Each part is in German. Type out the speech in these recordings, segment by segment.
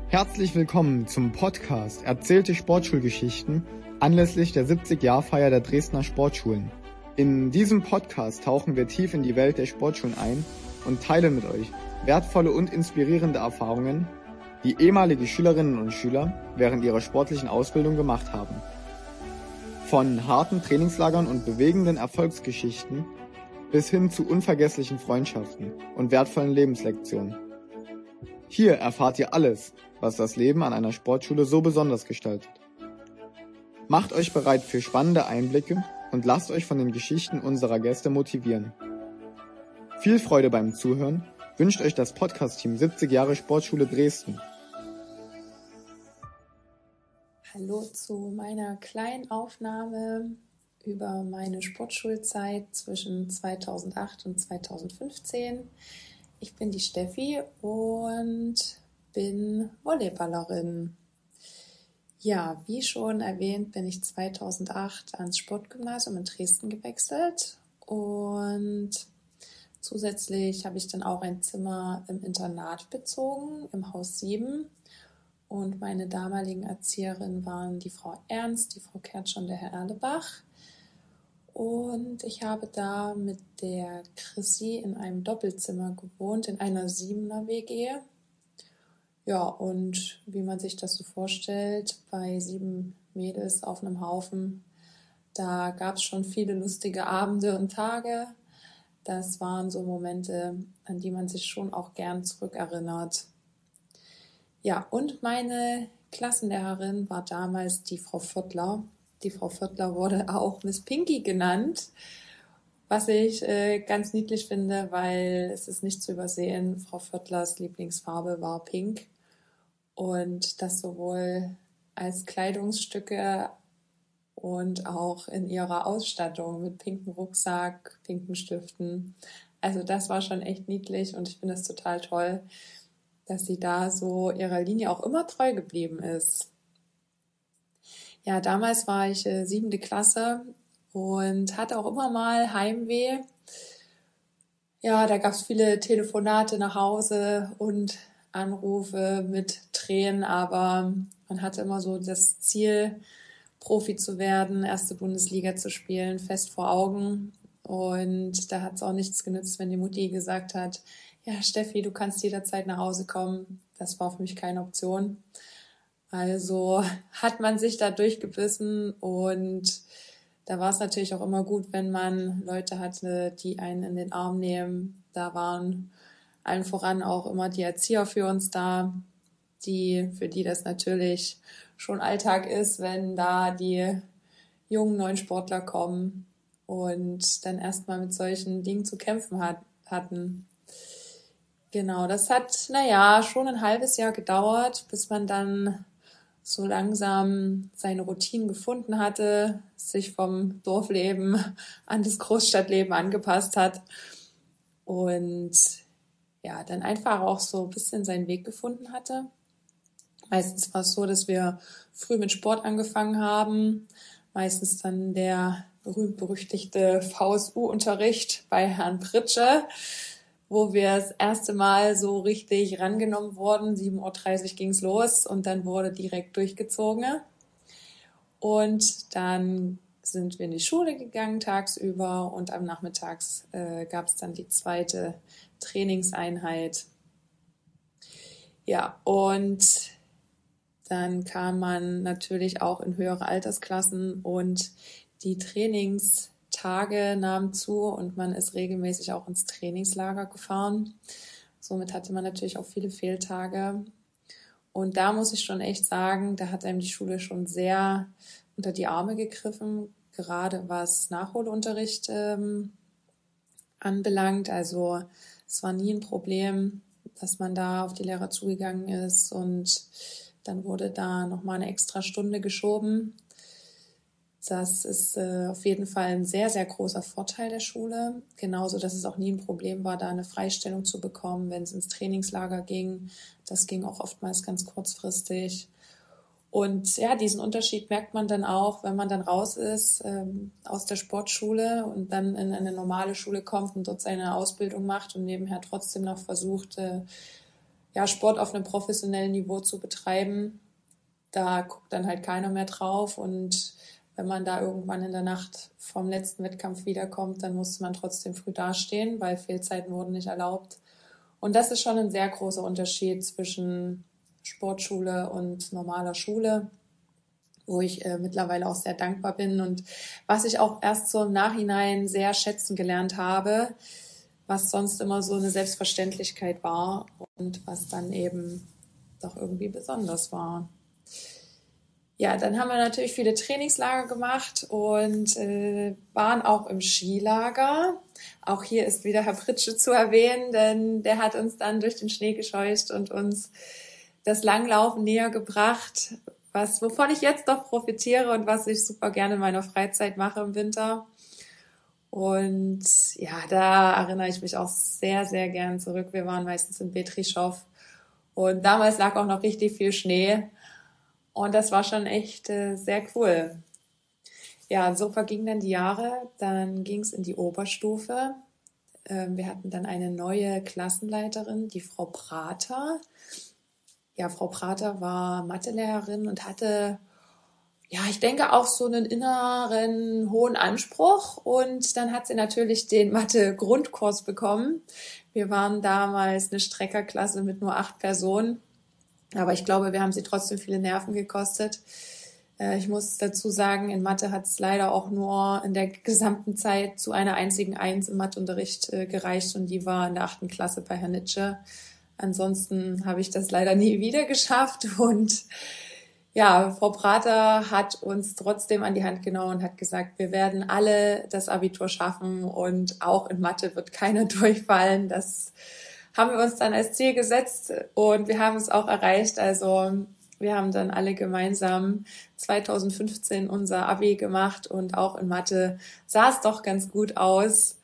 Herzlich willkommen zum Podcast Erzählte Sportschulgeschichten anlässlich der 70-Jahr-Feier der Dresdner Sportschulen. In diesem Podcast tauchen wir tief in die Welt der Sportschulen ein und teilen mit euch wertvolle und inspirierende Erfahrungen, die ehemalige Schülerinnen und Schüler während ihrer sportlichen Ausbildung gemacht haben. Von harten Trainingslagern und bewegenden Erfolgsgeschichten bis hin zu unvergesslichen Freundschaften und wertvollen Lebenslektionen. Hier erfahrt ihr alles, was das Leben an einer Sportschule so besonders gestaltet. Macht euch bereit für spannende Einblicke und lasst euch von den Geschichten unserer Gäste motivieren. Viel Freude beim Zuhören wünscht euch das Podcast-Team 70 Jahre Sportschule Dresden. Hallo zu meiner kleinen Aufnahme über meine Sportschulzeit zwischen 2008 und 2015. Ich bin die Steffi und bin Volleyballerin. Ja, wie schon erwähnt, bin ich 2008 ans Sportgymnasium in Dresden gewechselt und zusätzlich habe ich dann auch ein Zimmer im Internat bezogen, im Haus 7. Und meine damaligen Erzieherinnen waren die Frau Ernst, die Frau Kertscher und der Herr Erlebach. Und ich habe da mit der Chrissy in einem Doppelzimmer gewohnt, in einer 7er WG. Ja, und wie man sich das so vorstellt, bei 7 Mädels auf einem Haufen, da gab es schon viele lustige Abende und Tage. Das waren so Momente, an die man sich schon auch gern zurückerinnert. Ja, und meine Klassenlehrerin war damals die Frau Vöttler. Die Frau Vöttler wurde auch Miss Pinky genannt, was ich ganz niedlich finde, weil es ist nicht zu übersehen, Frau Vöttlers Lieblingsfarbe war pink und das sowohl als Kleidungsstücke und auch in ihrer Ausstattung mit pinkem Rucksack, pinken Stiften. Also das war schon echt niedlich und ich finde es total toll, dass sie da so ihrer Linie auch immer treu geblieben ist. Ja, damals war ich 7. Klasse und hatte auch immer mal Heimweh. Ja, da gab es viele Telefonate nach Hause und Anrufe mit Tränen, aber man hatte immer so das Ziel, Profi zu werden, erste Bundesliga zu spielen, fest vor Augen. Und da hat es auch nichts genützt, wenn die Mutti gesagt hat, ja, Steffi, du kannst jederzeit nach Hause kommen. Das war für mich keine Option. Also hat man sich da durchgebissen und da war es natürlich auch immer gut, wenn man Leute hatte, die einen in den Arm nehmen. Da waren allen voran auch immer die Erzieher für uns da, für die das natürlich schon Alltag ist, wenn da die jungen neuen Sportler kommen und dann erstmal mit solchen Dingen zu kämpfen hatten. Genau, das hat, schon ein halbes Jahr gedauert, bis man dann so langsam seine Routinen gefunden hatte, sich vom Dorfleben an das Großstadtleben angepasst hat und ja, dann einfach auch so ein bisschen seinen Weg gefunden hatte. Meistens war es so, dass wir früh mit Sport angefangen haben, meistens dann der berühmt-berüchtigte VSU-Unterricht bei Herrn Pritsche, wo wir das erste Mal so richtig rangenommen wurden. 7:30 Uhr ging's los und dann wurde direkt durchgezogen. Und dann sind wir in die Schule gegangen tagsüber und am Nachmittags gab's dann die zweite Trainingseinheit. Ja, und dann kam man natürlich auch in höhere Altersklassen und die Trainingstage nahmen zu und man ist regelmäßig auch ins Trainingslager gefahren. Somit hatte man natürlich auch viele Fehltage. Und da muss ich schon echt sagen, da hat einem die Schule schon sehr unter die Arme gegriffen, gerade was Nachholunterricht anbelangt. Also es war nie ein Problem, dass man da auf die Lehrer zugegangen ist und dann wurde da nochmal eine extra Stunde geschoben. Das ist auf jeden Fall ein sehr, sehr großer Vorteil der Schule. Genauso, dass es auch nie ein Problem war, da eine Freistellung zu bekommen, wenn es ins Trainingslager ging. Das ging auch oftmals ganz kurzfristig. Und ja, diesen Unterschied merkt man dann auch, wenn man dann raus ist aus der Sportschule und dann in eine normale Schule kommt und dort seine Ausbildung macht und nebenher trotzdem noch versucht, Sport auf einem professionellen Niveau zu betreiben. Da guckt dann halt keiner mehr drauf, und wenn man da irgendwann in der Nacht vom letzten Wettkampf wiederkommt, dann musste man trotzdem früh dastehen, weil Fehlzeiten wurden nicht erlaubt. Und das ist schon ein sehr großer Unterschied zwischen Sportschule und normaler Schule, wo ich mittlerweile auch sehr dankbar bin und was ich auch erst so im Nachhinein sehr schätzen gelernt habe, was sonst immer so eine Selbstverständlichkeit war und was dann eben doch irgendwie besonders war. Ja, dann haben wir natürlich viele Trainingslager gemacht und waren auch im Skilager. Auch hier ist wieder Herr Pritsche zu erwähnen, denn der hat uns dann durch den Schnee gescheucht und uns das Langlaufen näher gebracht, wovon ich jetzt noch profitiere und was ich super gerne in meiner Freizeit mache im Winter. Und ja, da erinnere ich mich auch sehr, sehr gern zurück. Wir waren meistens in Betrischov und damals lag auch noch richtig viel Schnee. Und das war schon echt sehr cool. Ja, so vergingen dann die Jahre. Dann ging es in die Oberstufe. Wir hatten dann eine neue Klassenleiterin, die Frau Prater. Ja, Frau Prater war Mathelehrerin und hatte, ja, ich denke auch so einen inneren hohen Anspruch. Und dann hat sie natürlich den Mathe-Grundkurs bekommen. Wir waren damals eine Streckerklasse mit nur 8 Personen. Aber ich glaube, wir haben sie trotzdem viele Nerven gekostet. Ich muss dazu sagen, in Mathe hat es leider auch nur in der gesamten Zeit zu einer einzigen 1 im Matheunterricht gereicht, und die war in der 8. Klasse bei Herrn Nitsche. Ansonsten habe ich das leider nie wieder geschafft, und ja, Frau Prater hat uns trotzdem an die Hand genommen und hat gesagt, wir werden alle das Abitur schaffen und auch in Mathe wird keiner durchfallen. Das haben wir uns dann als Ziel gesetzt und wir haben es auch erreicht. Also wir haben dann alle gemeinsam 2015 unser Abi gemacht und auch in Mathe sah es doch ganz gut aus.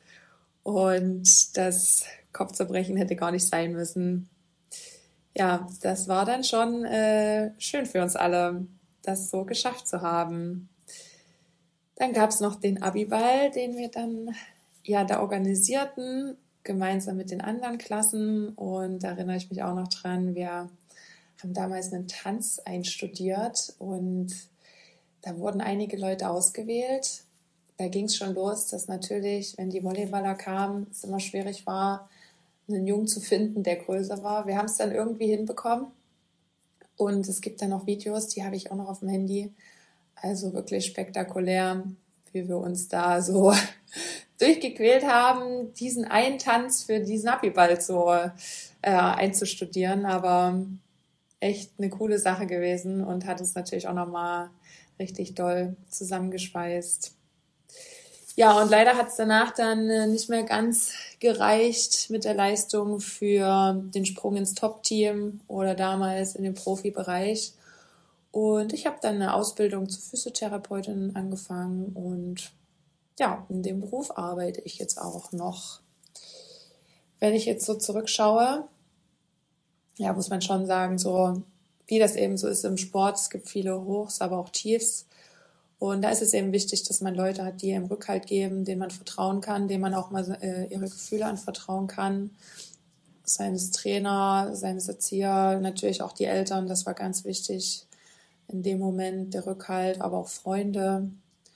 Und das Kopfzerbrechen hätte gar nicht sein müssen. Ja, das war dann schon schön für uns alle, das so geschafft zu haben. Dann gab es noch den Abiball, den wir dann da organisierten, gemeinsam mit den anderen Klassen, und da erinnere ich mich auch noch dran, wir haben damals einen Tanz einstudiert und da wurden einige Leute ausgewählt. Da ging es schon los, dass natürlich, wenn die Volleyballer kamen, es immer schwierig war, einen Jungen zu finden, der größer war. Wir haben es dann irgendwie hinbekommen und es gibt dann noch Videos, die habe ich auch noch auf dem Handy. Also wirklich spektakulär, wie wir uns da so durchgequält haben, diesen einen Tanz für diesen Abiball so einzustudieren. Aber echt eine coole Sache gewesen und hat es natürlich auch nochmal richtig doll zusammengeschweißt. Ja, und leider hat es danach dann nicht mehr ganz gereicht mit der Leistung für den Sprung ins Top-Team oder damals in den Profibereich. Und ich habe dann eine Ausbildung zur Physiotherapeutin angefangen und ja, in dem Beruf arbeite ich jetzt auch noch. Wenn ich jetzt so zurückschaue, ja, muss man schon sagen, so wie das eben so ist im Sport, es gibt viele Hochs, aber auch Tiefs. Und da ist es eben wichtig, dass man Leute hat, die einem Rückhalt geben, denen man vertrauen kann, denen man auch mal ihre Gefühle anvertrauen kann. Seines Trainer, seines Erzieher, natürlich auch die Eltern, das war ganz wichtig in dem Moment, der Rückhalt, aber auch Freunde.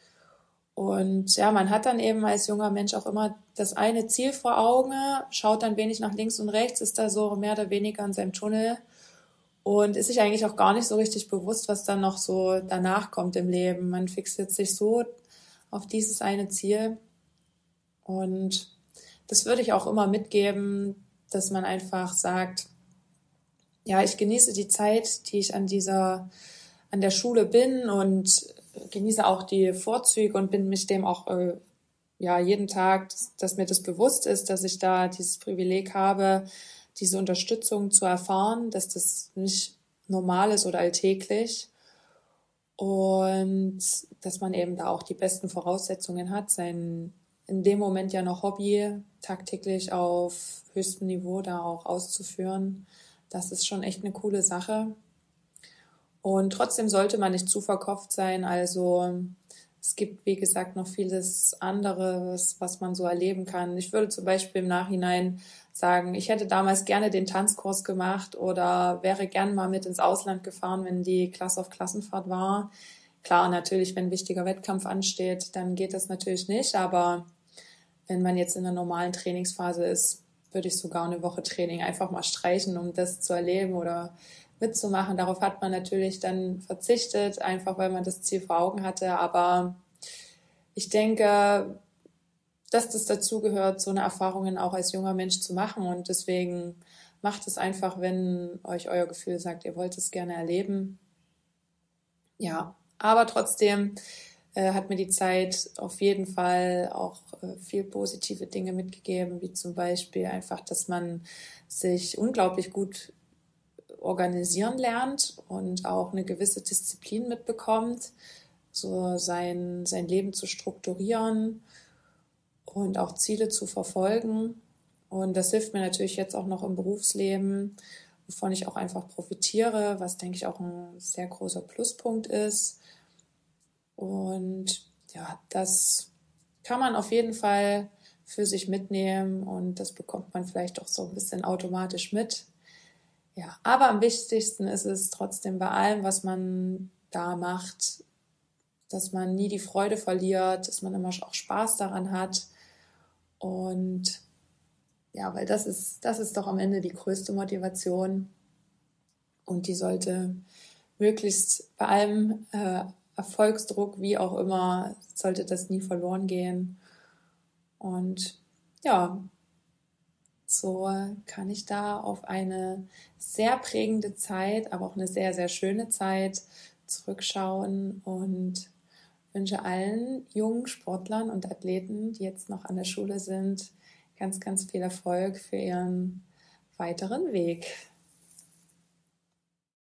Und ja, man hat dann eben als junger Mensch auch immer das eine Ziel vor Augen, schaut dann wenig nach links und rechts, ist da so mehr oder weniger in seinem Tunnel und ist sich eigentlich auch gar nicht so richtig bewusst, was dann noch so danach kommt im Leben. Man fixiert sich so auf dieses eine Ziel, und das würde ich auch immer mitgeben, dass man einfach sagt, ja, ich genieße die Zeit, die ich an der Schule bin, und genieße auch die Vorzüge und bin mich dem auch jeden Tag, dass mir das bewusst ist, dass ich da dieses Privileg habe, diese Unterstützung zu erfahren, dass das nicht normal ist oder alltäglich, und dass man eben da auch die besten Voraussetzungen hat, sein in dem Moment ja noch Hobby tagtäglich auf höchstem Niveau da auch auszuführen. Das ist schon echt eine coole Sache. Und trotzdem sollte man nicht zu verkopft sein, also es gibt, wie gesagt, noch vieles anderes, was man so erleben kann. Ich würde zum Beispiel im Nachhinein sagen, ich hätte damals gerne den Tanzkurs gemacht oder wäre gern mal mit ins Ausland gefahren, wenn die Klasse auf Klassenfahrt war. Klar, natürlich, wenn ein wichtiger Wettkampf ansteht, dann geht das natürlich nicht. Aber wenn man jetzt in einer normalen Trainingsphase ist, würde ich sogar eine Woche Training einfach mal streichen, um das zu erleben oder mitzumachen. Darauf hat man natürlich dann verzichtet, einfach weil man das Ziel vor Augen hatte. Aber ich denke, dass das dazugehört, so eine Erfahrungen auch als junger Mensch zu machen. Und deswegen macht es einfach, wenn euch euer Gefühl sagt, ihr wollt es gerne erleben. Ja, aber trotzdem hat mir die Zeit auf jeden Fall auch viel positive Dinge mitgegeben, wie zum Beispiel einfach, dass man sich unglaublich gut organisieren lernt und auch eine gewisse Disziplin mitbekommt, so sein Leben zu strukturieren und auch Ziele zu verfolgen. Und das hilft mir natürlich jetzt auch noch im Berufsleben, wovon ich auch einfach profitiere, was, denke ich, auch ein sehr großer Pluspunkt ist. Und ja, das kann man auf jeden Fall für sich mitnehmen und das bekommt man vielleicht auch so ein bisschen automatisch mit. Ja, aber am wichtigsten ist es trotzdem bei allem, was man da macht, dass man nie die Freude verliert, dass man immer auch Spaß daran hat. Und ja, weil das ist doch am Ende die größte Motivation. Und die sollte möglichst bei allem Erfolgsdruck, wie auch immer, sollte das nie verloren gehen. Und ja, so kann ich da auf eine sehr prägende Zeit, aber auch eine sehr, sehr schöne Zeit zurückschauen und wünsche allen jungen Sportlern und Athleten, die jetzt noch an der Schule sind, ganz, ganz viel Erfolg für ihren weiteren Weg.